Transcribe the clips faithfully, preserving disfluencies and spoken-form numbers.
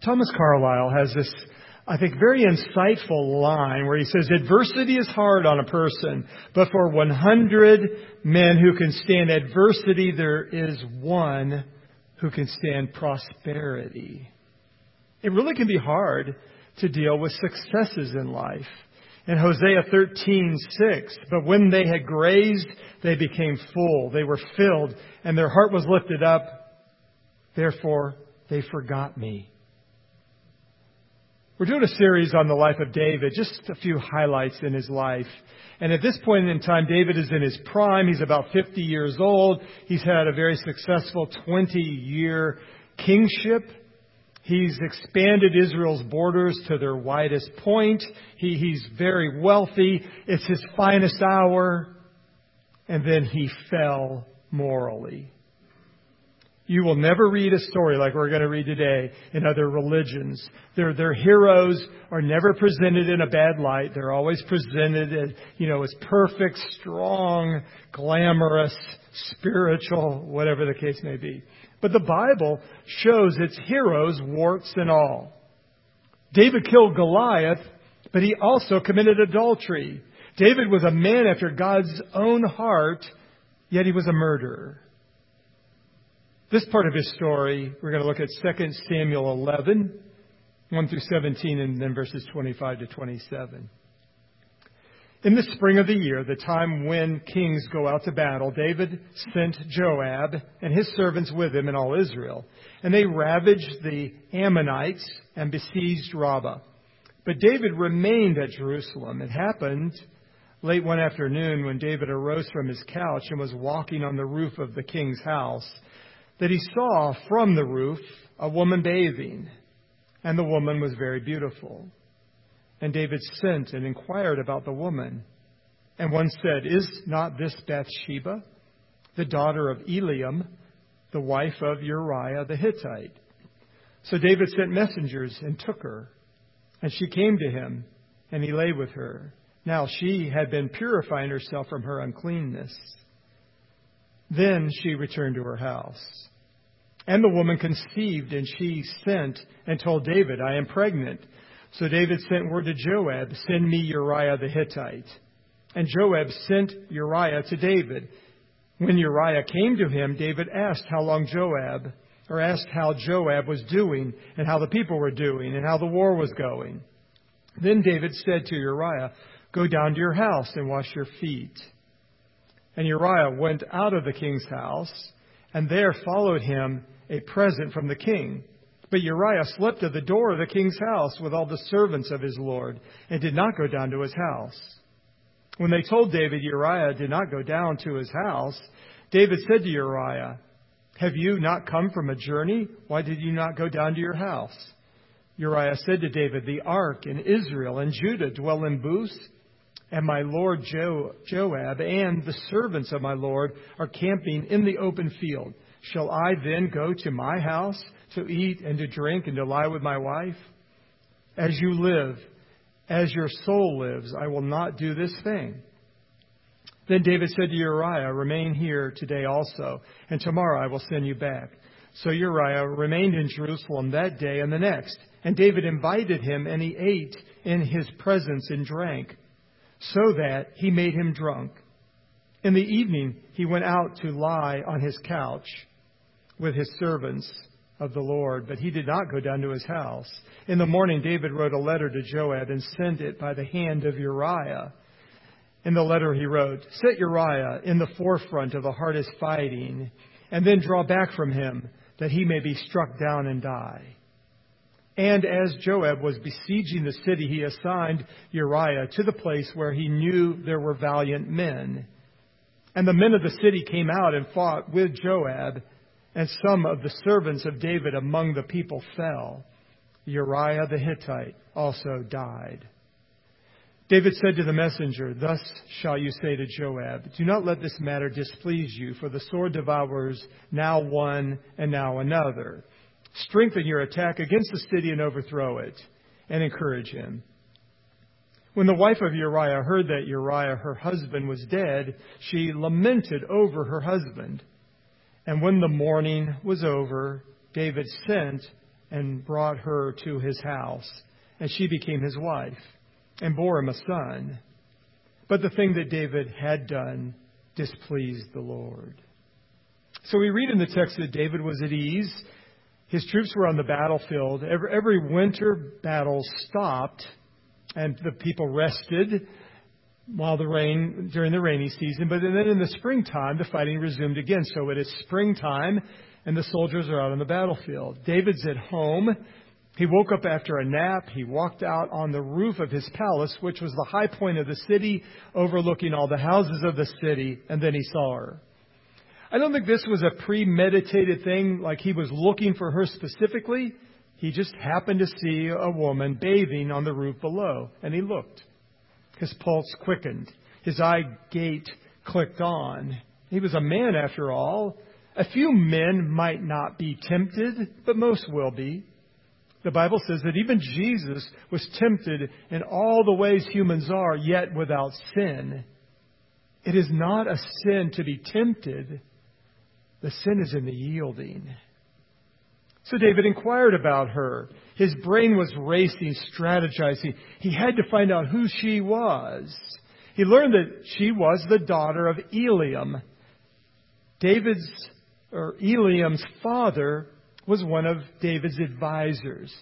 Thomas Carlyle has this, I think, very insightful line where he says, adversity is hard on a person, but for one hundred men who can stand adversity, there is one who can stand prosperity. It really can be hard to deal with successes in life. In Hosea thirteen six, but when they had grazed, they became full. They were filled, and their heart was lifted up. Therefore, they forgot me. We're doing a series on the life of David, just a few highlights in his life. And at this point in time, David is in his prime. He's about fifty years old. He's had a very successful twenty-year kingship. He's expanded Israel's borders to their widest point. He, he's very wealthy. It's his finest hour. And then he fell morally. You will never read a story like we're going to read today in other religions. Their, their heroes are never presented in a bad light. They're always presented as, you know, as perfect, strong, glamorous, spiritual, whatever the case may be. But the Bible shows its heroes, warts and all. David killed Goliath, but he also committed adultery. David was a man after God's own heart, yet he was a murderer. This part of his story, we're going to look at Second Samuel eleven, one through seventeen, and then verses twenty-five to twenty-seven. In the spring of the year, the time when kings go out to battle, David sent Joab and his servants with him and all Israel. And they ravaged the Ammonites and besieged Rabbah. But David remained at Jerusalem. It happened late one afternoon when David arose from his couch and was walking on the roof of the king's house, that he saw from the roof a woman bathing, and the woman was very beautiful. And David sent and inquired about the woman. And one said, is not this Bathsheba, the daughter of Eliam, the wife of Uriah the Hittite? So David sent messengers and took her. And she came to him, and he lay with her. Now she had been purifying herself from her uncleanness. Then she returned to her house. And the woman conceived, and she sent and told David, I am pregnant. So David sent word to Joab, send me Uriah the Hittite. And Joab sent Uriah to David. When Uriah came to him, David asked how long Joab, or asked how Joab was doing, and how the people were doing, and how the war was going. Then David said to Uriah, go down to your house and wash your feet. And Uriah went out of the king's house, and there followed him a present from the king. But Uriah slept at the door of the king's house with all the servants of his lord, and did not go down to his house. When they told David Uriah did not go down to his house, David said to Uriah, have you not come from a journey? Why did you not go down to your house? Uriah said to David, the ark and Israel and Judah dwell in booths, and my lord jo- Joab and the servants of my lord are camping in the open field. Shall I then go to my house to eat and to drink and to lie with my wife? As you live, as your soul lives, I will not do this thing. Then David said to Uriah, remain here today also, and tomorrow I will send you back. So Uriah remained in Jerusalem that day and the next. And David invited him, and he ate in his presence and drank, so that he made him drunk. In the evening he went out to lie on his couch with his servants of the Lord, but he did not go down to his house. In the morning David wrote a letter to Joab and sent it by the hand of Uriah. In the letter he wrote, set Uriah in the forefront of the hardest fighting, and then draw back from him, that he may be struck down and die. And as Joab was besieging the city, he assigned Uriah to the place where he knew there were valiant men. And the men of the city came out and fought with Joab, and some of the servants of David among the people fell. Uriah the Hittite also died. David said to the messenger, thus shall you say to Joab, do not let this matter displease you, for the sword devours now one and now another. Strengthen your attack against the city and overthrow it, and encourage him. When the wife of Uriah heard that Uriah, her husband, was dead, she lamented over her husband. And when the mourning was over, David sent and brought her to his house. And she became his wife and bore him a son. But the thing that David had done displeased the Lord. So we read in the text that David was at ease. His troops were on the battlefield. Every, every winter battle stopped and the people rested while the rain, during the rainy season. But then in the springtime, the fighting resumed again. So it is springtime and the soldiers are out on the battlefield. David's at home. He woke up after a nap. He walked out on the roof of his palace, which was the high point of the city, overlooking all the houses of the city, and then he saw her. I don't think this was a premeditated thing, like he was looking for her specifically. He just happened to see a woman bathing on the roof below, and he looked. His pulse quickened. His eye gate clicked on. He was a man, after all. A few men might not be tempted, but most will be. The Bible says that even Jesus was tempted in all the ways humans are, yet without sin. It is not a sin to be tempted. The sin is in the yielding. So David inquired about her. His brain was racing, strategizing. He had to find out who she was. He learned that she was the daughter of Eliam. David's, or Eliam's father was one of David's advisors.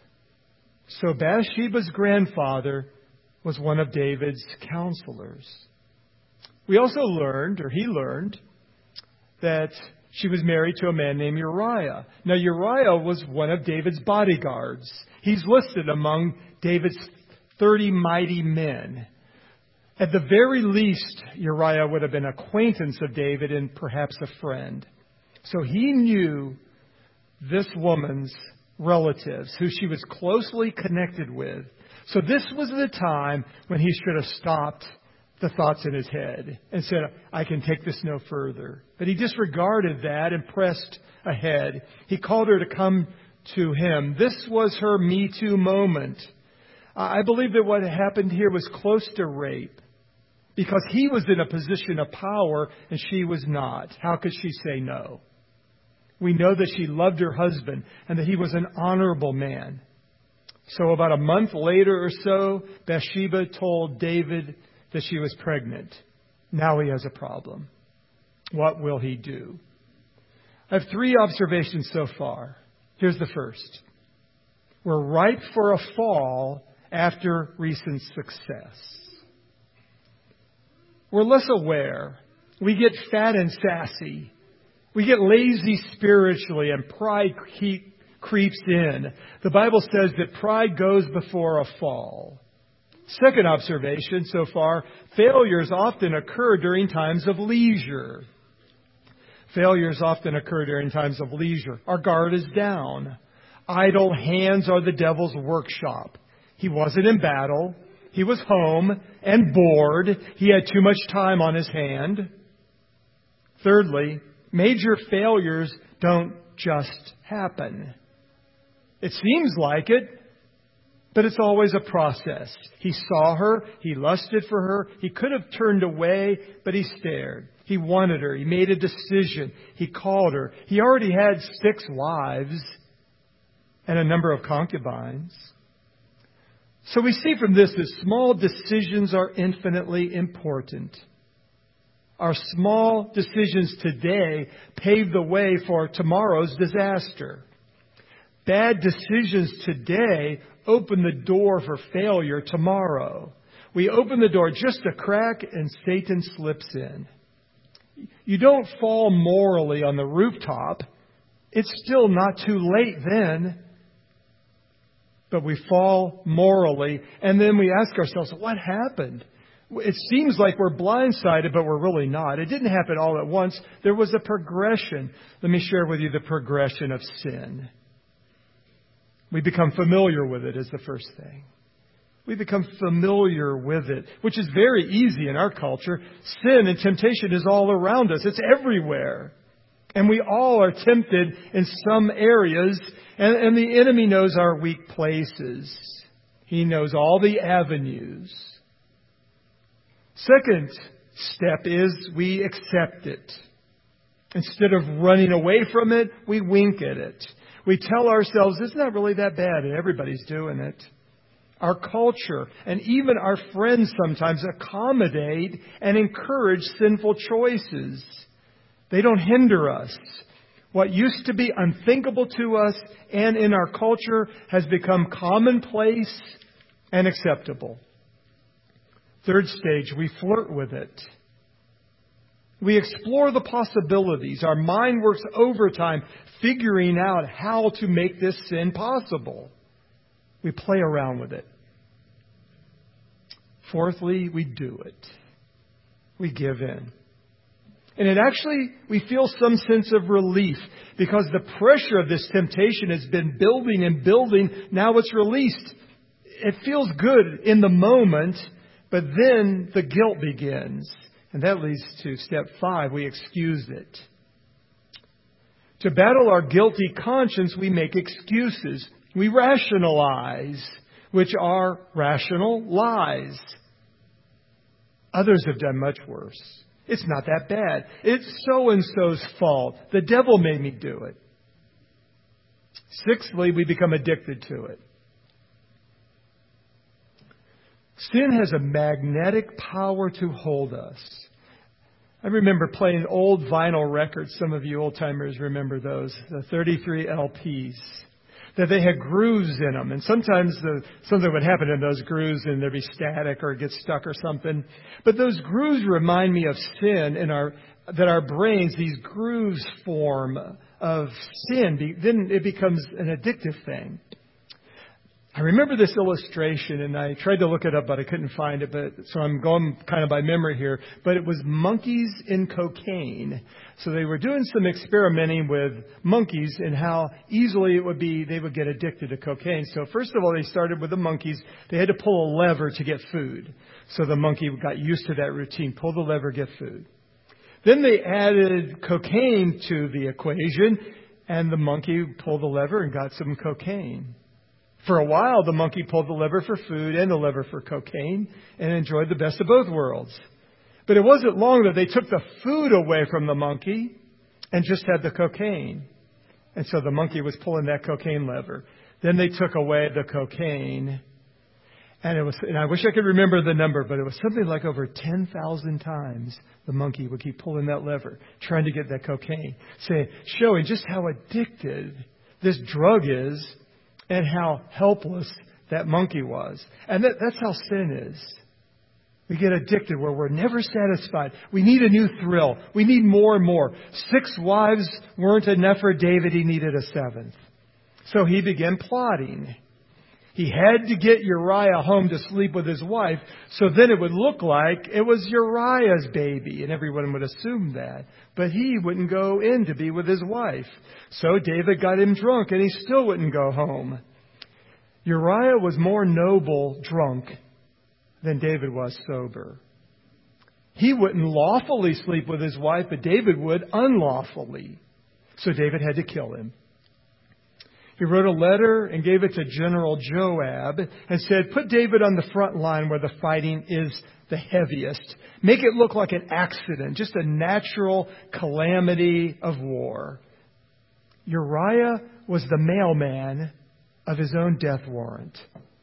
So Bathsheba's grandfather was one of David's counselors. We also learned, or he learned, that she was married to a man named Uriah. Now Uriah was one of David's bodyguards. He's listed among David's thirty mighty men. At the very least, Uriah would have been an acquaintance of David and perhaps a friend. So he knew this woman's relatives, who she was closely connected with. So this was the time when he should have stopped the thoughts in his head and said, I can take this no further. But he disregarded that and pressed ahead. He called her to come to him. This was her Me Too moment. I believe that what happened here was close to rape because he was in a position of power and she was not. How could she say no? We know that she loved her husband and that he was an honorable man. So about a month later or so, Bathsheba told David that she was pregnant. Now he has a problem. What will he do? I have three observations so far. Here's the first. We're ripe for a fall after recent success. We're less aware. We get fat and sassy. We get lazy spiritually and pride keep, creeps in. The Bible says that pride goes before a fall. Second observation so far, failures often occur during times of leisure. Failures often occur during times of leisure. Our guard is down. Idle hands are the devil's workshop. He wasn't in battle. He was home and bored. He had too much time on his hand. Thirdly, major failures don't just happen. It seems like it, but it's always a process. He saw her. He lusted for her. He could have turned away, but he stared. He wanted her. He made a decision. He called her. He already had six wives and a number of concubines. So we see from this that small decisions are infinitely important. Our small decisions today pave the way for tomorrow's disaster. Bad decisions today open the door for failure tomorrow. We open the door just a crack and Satan slips in. You don't fall morally on the rooftop. It's still not too late then. But we fall morally and then we ask ourselves, what happened? It seems like we're blindsided, but we're really not. It didn't happen all at once. There was a progression. Let me share with you the progression of sin. We become familiar with it is the first thing. We become familiar with it, which is very easy in our culture. Sin and temptation is all around us. It's everywhere. And we all are tempted in some areas, and, and the enemy knows our weak places. He knows all the avenues. Second step is we accept it. Instead of running away from it, we wink at it. We tell ourselves it's not really that bad and everybody's doing it. Our culture and even our friends sometimes accommodate and encourage sinful choices. They don't hinder us. What used to be unthinkable to us and in our culture has become commonplace and acceptable. Third stage, we flirt with it. We explore the possibilities. Our mind works overtime figuring out how to make this sin possible. We play around with it. Fourthly, we do it. We give in. And it actually, we feel some sense of relief because the pressure of this temptation has been building and building. Now it's released. It feels good in the moment, but then the guilt begins. And that leads to step five. We excuse it. To battle our guilty conscience, we make excuses. We rationalize, which are rational lies. Others have done much worse. It's not that bad. It's so-and-so's fault. The devil made me do it. Sixthly, we become addicted to it. Sin has a magnetic power to hold us. I remember playing old vinyl records. Some of you old-timers remember those, the thirty-three L Ps. That they had grooves in them. And sometimes the, something would happen in those grooves and there'd be static or get stuck or something. But those grooves remind me of sin in our, that our brains, these grooves form of sin. Then it becomes an addictive thing. I remember this illustration, and I tried to look it up, but I couldn't find it. But so I'm going kind of by memory here. But it was monkeys in cocaine. So they were doing some experimenting with monkeys and how easily it would be they would get addicted to cocaine. So first of all, they started with the monkeys. They had to pull a lever to get food. So the monkey got used to that routine. Pull the lever, get food. Then they added cocaine to the equation, and the monkey pulled the lever and got some cocaine. For a while, the monkey pulled the lever for food and the lever for cocaine and enjoyed the best of both worlds. But it wasn't long that they took the food away from the monkey and just had the cocaine. And so the monkey was pulling that cocaine lever. Then they took away the cocaine. And it was, and I wish I could remember the number, but it was something like over ten thousand times the monkey would keep pulling that lever, trying to get that cocaine, saying, showing just how addicted this drug is and how helpless that monkey was. And that, that's how sin is. We get addicted where we're never satisfied. We need a new thrill. We need more and more. Six wives weren't enough for David. He needed a seventh. So he began plotting. He had to get Uriah home to sleep with his wife, so then it would look like it was Uriah's baby, and everyone would assume that. But he wouldn't go in to be with his wife. So David got him drunk, and he still wouldn't go home. Uriah was more noble drunk than David was sober. He wouldn't lawfully sleep with his wife, but David would unlawfully. So David had to kill him. He wrote a letter and gave it to General Joab and said, put David on the front line where the fighting is the heaviest. Make it look like an accident, just a natural calamity of war. Uriah was the mailman of his own death warrant.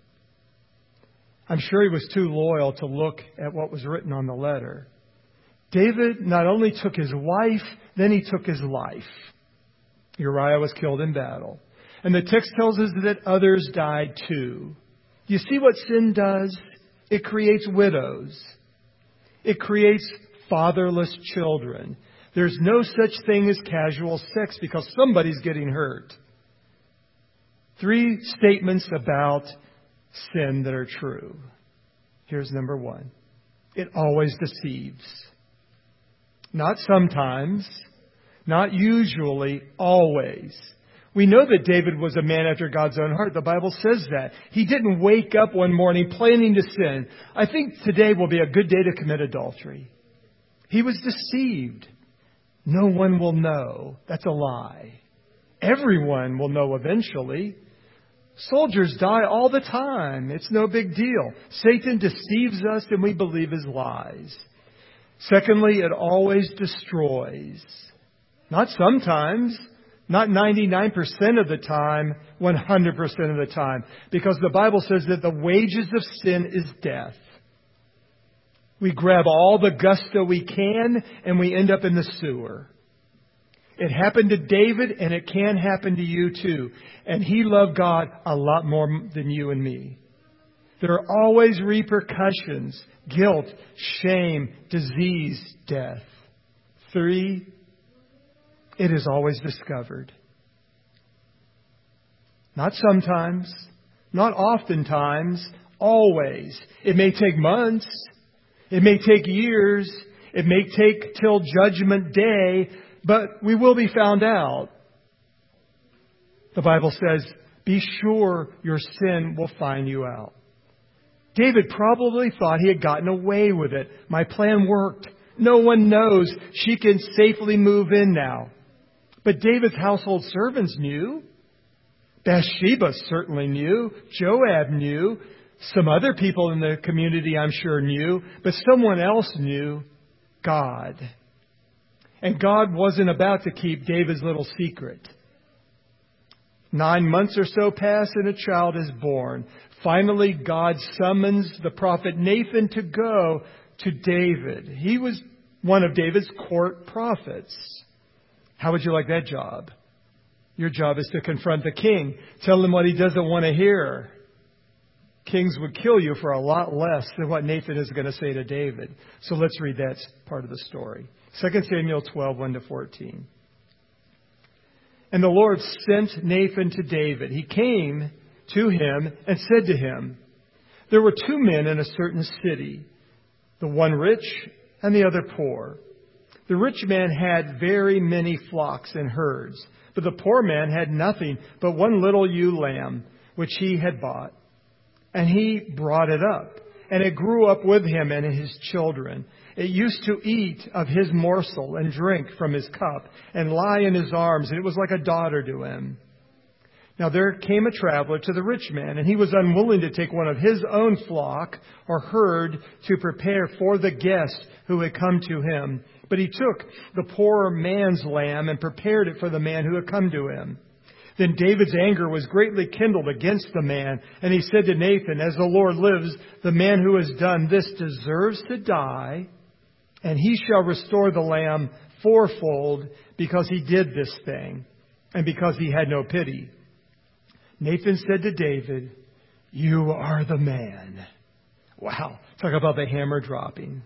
I'm sure he was too loyal to look at what was written on the letter. David not only took his wife, then he took his life. Uriah was killed in battle. And the text tells us that others died too. You see what sin does? It creates widows. It creates fatherless children. There's no such thing as casual sex because somebody's getting hurt. Three statements about sin that are true. Here's number one. It always deceives. Not sometimes, not usually, always. We know that David was a man after God's own heart. The Bible says that. He didn't wake up one morning planning to sin. I think today will be a good day to commit adultery. He was deceived. No one will know. That's a lie. Everyone will know eventually. Soldiers die all the time. It's no big deal. Satan deceives us and we believe his lies. Secondly, it always destroys. Not sometimes, Not ninety-nine percent of the time, one hundred percent of the time. Because the Bible says that the wages of sin is death. We grab all the gusto we can and we end up in the sewer. It happened to David and it can happen to you too. And he loved God a lot more than you and me. There are always repercussions, guilt, shame, disease, death. Three, it is always discovered. Not sometimes, not oftentimes, always. It may take months. It may take years. It may take till Judgment Day, but we will be found out. The Bible says, be sure your sin will find you out. David probably thought he had gotten away with it. My plan worked. No one knows. She can safely move in now. But David's household servants knew. Bathsheba certainly knew. Joab knew. Some other people in the community, I'm sure, knew. But someone else knew. God. And God wasn't about to keep David's little secret. Nine months or so pass and a child is born. Finally, God summons the prophet Nathan to go to David. He was one of David's court prophets. How would you like that job? Your job is to confront the king. Tell him what he doesn't want to hear. Kings would kill you for a lot less than what Nathan is going to say to David. So let's read that part of the story. Second Samuel twelve, one to fourteen. And the Lord sent Nathan to David. He came to him and said to him, there were two men in a certain city, the one rich and the other poor. The rich man had very many flocks and herds, but the poor man had nothing but one little ewe lamb, which he had bought. And he brought it up, and it grew up with him and his children. It used to eat of his morsel and drink from his cup and lie in his arms, and it was like a daughter to him. Now there came a traveler to the rich man, and he was unwilling to take one of his own flock or herd to prepare for the guest who had come to him. But he took the poor man's lamb and prepared it for the man who had come to him. Then David's anger was greatly kindled against the man, and he said to Nathan, as the Lord lives, the man who has done this deserves to die, and he shall restore the lamb fourfold because he did this thing, and because he had no pity. Nathan said to David, you are the man. Wow, talk about the hammer dropping.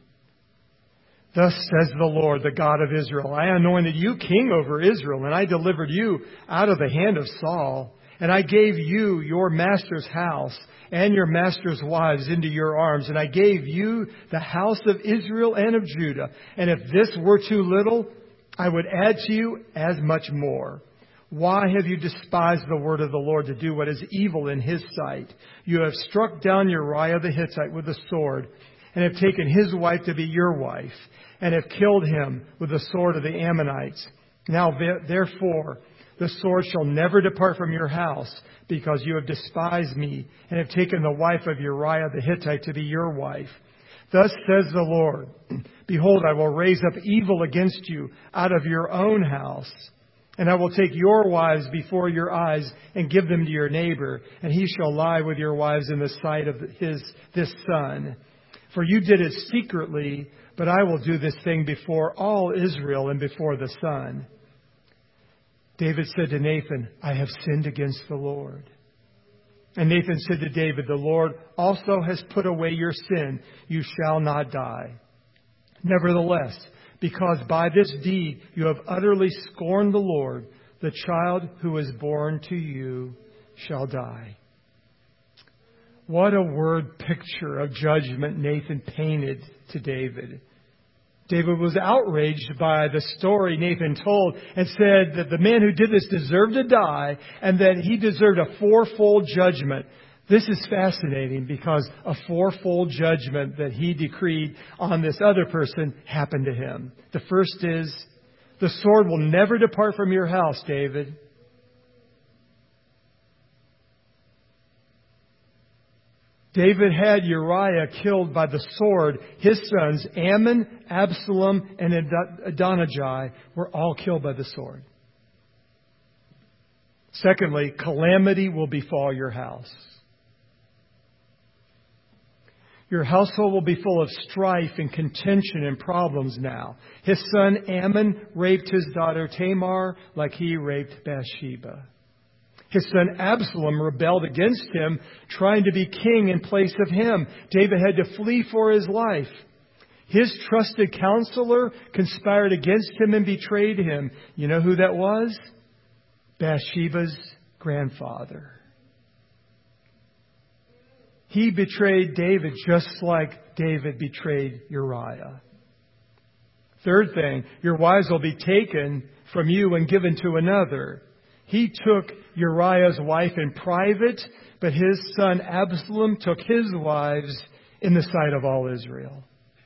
Thus says the Lord, the God of Israel, I anointed you king over Israel, and I delivered you out of the hand of Saul. And I gave you your master's house and your master's wives into your arms. And I gave you the house of Israel and of Judah. And if this were too little, I would add to you as much more. Why have you despised the word of the Lord to do what is evil in his sight? You have struck down Uriah the Hittite with the sword, and have taken his wife to be your wife, and have killed him with the sword of the Ammonites. Now therefore, the sword shall never depart from your house, because you have despised me, and have taken the wife of Uriah the Hittite to be your wife. Thus says the Lord, behold, I will raise up evil against you out of your own house, and I will take your wives before your eyes and give them to your neighbor, and he shall lie with your wives in the sight of his this son. For you did it secretly, but I will do this thing before all Israel and before the sun. David said to Nathan, I have sinned against the Lord. And Nathan said to David, the Lord also has put away your sin. You shall not die. Nevertheless, because by this deed you have utterly scorned the Lord, the child who is born to you shall die. What a word picture of judgment Nathan painted to David. David was outraged by the story Nathan told and said that the man who did this deserved to die and that he deserved a fourfold judgment. This is fascinating because a fourfold judgment that he decreed on this other person happened to him. The first is, the sword will never depart from your house, David. David had Uriah killed by the sword. His sons, Ammon, Absalom, and Adonijah, were all killed by the sword. Secondly, calamity will befall your house. Your household will be full of strife and contention and problems now. His son Ammon raped his daughter Tamar like he raped Bathsheba. His son Absalom rebelled against him, trying to be king in place of him. David had to flee for his life. His trusted counselor conspired against him and betrayed him. You know who that was? Bathsheba's grandfather. He betrayed David just like David betrayed Uriah. Third thing, your wives will be taken from you and given to another. He took Uriah's wife in private, but his son Absalom took his wives in the sight of all Israel.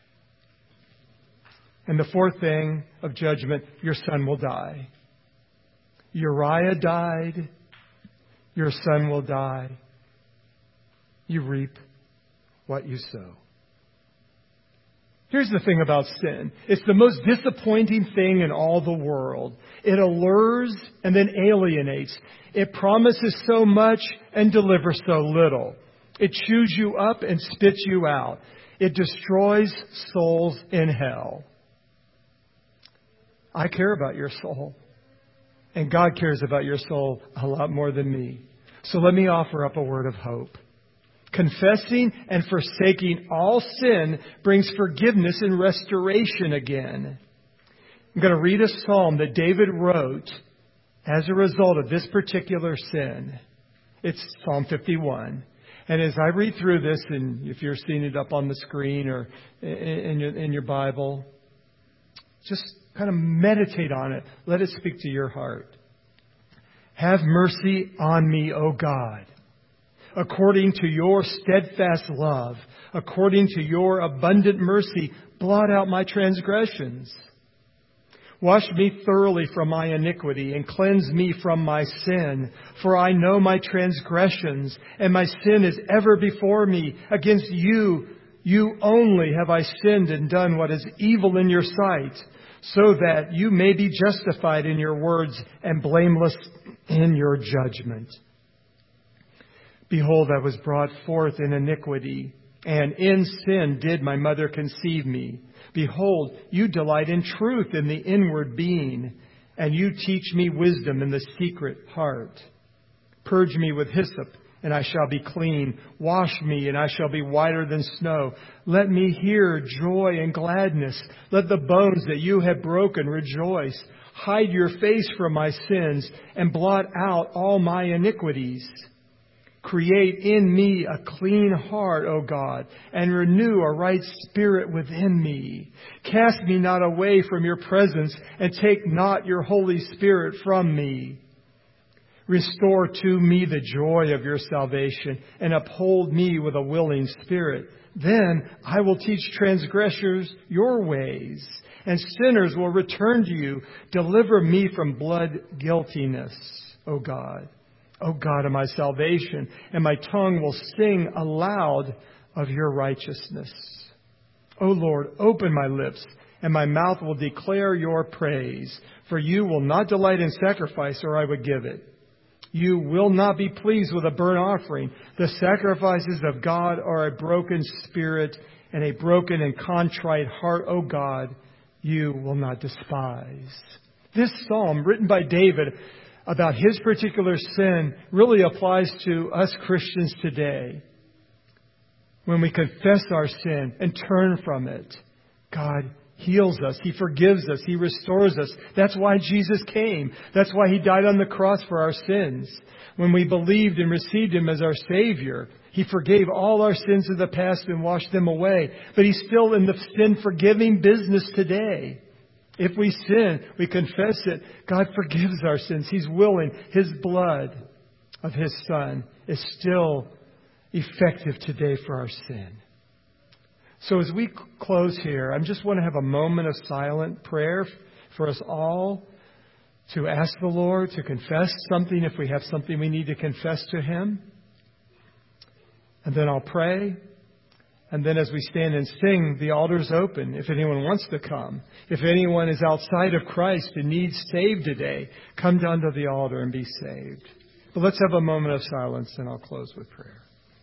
And the fourth thing of judgment, your son will die. Uriah died. Your son will die. You reap what you sow. Here's the thing about sin. It's the most disappointing thing in all the world. It allures and then alienates. It promises so much and delivers so little. It chews you up and spits you out. It destroys souls in hell. I care about your soul. And God cares about your soul a lot more than me. So let me offer up a word of hope. Confessing and forsaking all sin brings forgiveness and restoration again. I'm going to read a psalm that David wrote as a result of this particular sin. It's Psalm fifty-one. And as I read through this, and if you're seeing it up on the screen or in your, in your Bible, just kind of meditate on it. Let it speak to your heart. Have mercy on me, O God. According to your steadfast love, according to your abundant mercy, blot out my transgressions. Wash me thoroughly from my iniquity and cleanse me from my sin. For I know my transgressions, and my sin is ever before me. Against you, you only have I sinned and done what is evil in your sight, so that you may be justified in your words and blameless in your judgment. Behold, I was brought forth in iniquity, and in sin did my mother conceive me. Behold, you delight in truth in the inward being, and you teach me wisdom in the secret heart. Purge me with hyssop, and I shall be clean. Wash me, and I shall be whiter than snow. Let me hear joy and gladness. Let the bones that you have broken rejoice. Hide your face from my sins, and blot out all my iniquities. Create in me a clean heart, O God, and renew a right spirit within me. Cast me not away from your presence, and take not your Holy Spirit from me. Restore to me the joy of your salvation, and uphold me with a willing spirit. Then I will teach transgressors your ways, and sinners will return to you. Deliver me from blood guiltiness, O God. O God of my salvation, and my tongue will sing aloud of your righteousness. O Lord, open my lips, and my mouth will declare your praise. For you will not delight in sacrifice, or I would give it. You will not be pleased with a burnt offering. The sacrifices of God are a broken spirit and a broken and contrite heart, O God, you will not despise. This psalm, written by David, about his particular sin really applies to us Christians today. When we confess our sin and turn from it, God heals us. He forgives us. He restores us. That's why Jesus came. That's why He died on the cross for our sins. When we believed and received Him as our Savior, He forgave all our sins of the past and washed them away. But He's still in the sin-forgiving business today. If we sin, we confess it. God forgives our sins. He's willing. His blood of His Son is still effective today for our sin. So as we close here, I just want to have a moment of silent prayer for us all to ask the Lord to confess something if we have something we need to confess to Him. And then I'll pray. And then as we stand and sing, the altar's open if anyone wants to come. If anyone is outside of Christ and needs saved today, come down to the altar and be saved. But let's have a moment of silence, and I'll close with prayer.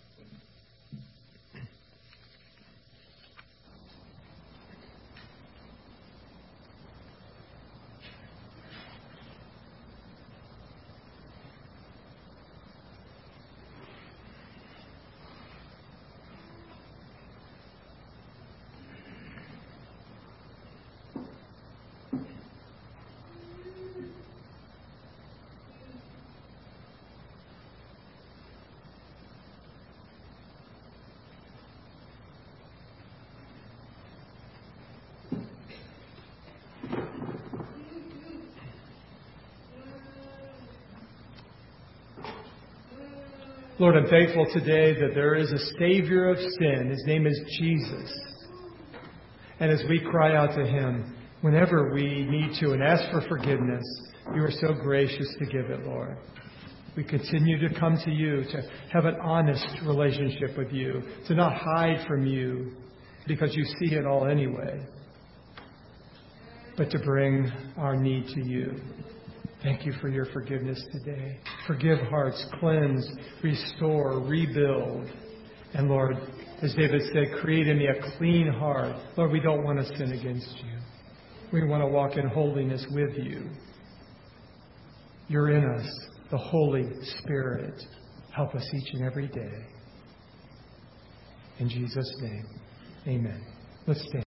Lord, I'm thankful today that there is a Savior of sin. His name is Jesus. And as we cry out to Him, whenever we need to and ask for forgiveness, You are so gracious to give it, Lord. We continue to come to You, to have an honest relationship with You, to not hide from You, because You see it all anyway, but to bring our need to You. Thank You for Your forgiveness today. Forgive hearts, cleanse, restore, rebuild. And Lord, as David said, create in me a clean heart. Lord, we don't want to sin against You. We want to walk in holiness with You. You're in us, the Holy Spirit. Help us each and every day. In Jesus' name, amen. Let's stand.